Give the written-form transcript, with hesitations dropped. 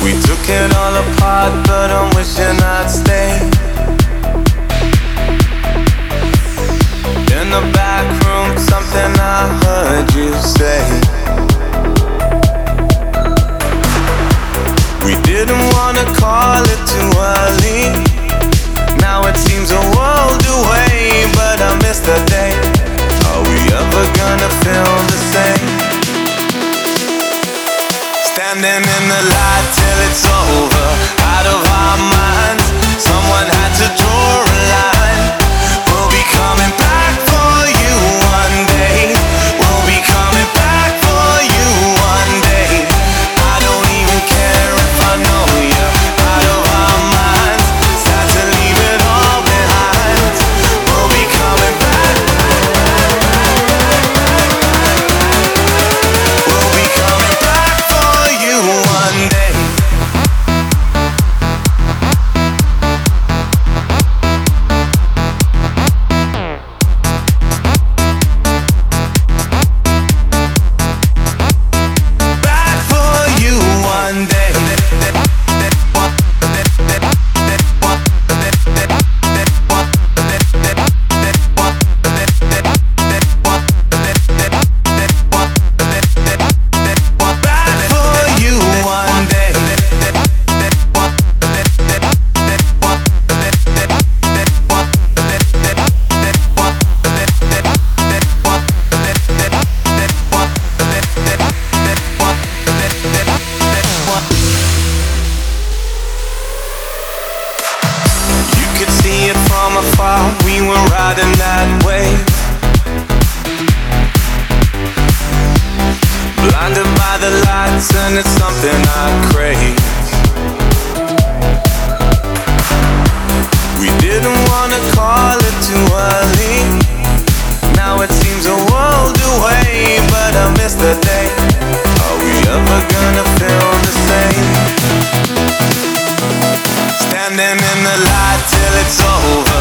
We took it all apart, but I'm wishing I'd stay. In the back room, something I heard you say. We didn't wanna call it too early. Now it seems a world away, but I miss the day. Are we ever gonna feel the same? Standing in the light till it's over, out of our minds. Someone had to draw a line. We'll be coming back for you one day. We'll be coming back for you one day. I don't even care if I know you're out of our minds. Sad to leave it all behind. We'll be coming back. We'll be coming back for you one day. Back for you one day. Back for you one day. You could see it from afar, we were riding that wave. Blinded by the lights, and it's something I crave. We didn't wanna call it too early. Now it seems a world away, but I miss the day. Are we ever gonna feel the same? Standing in the light till it's over.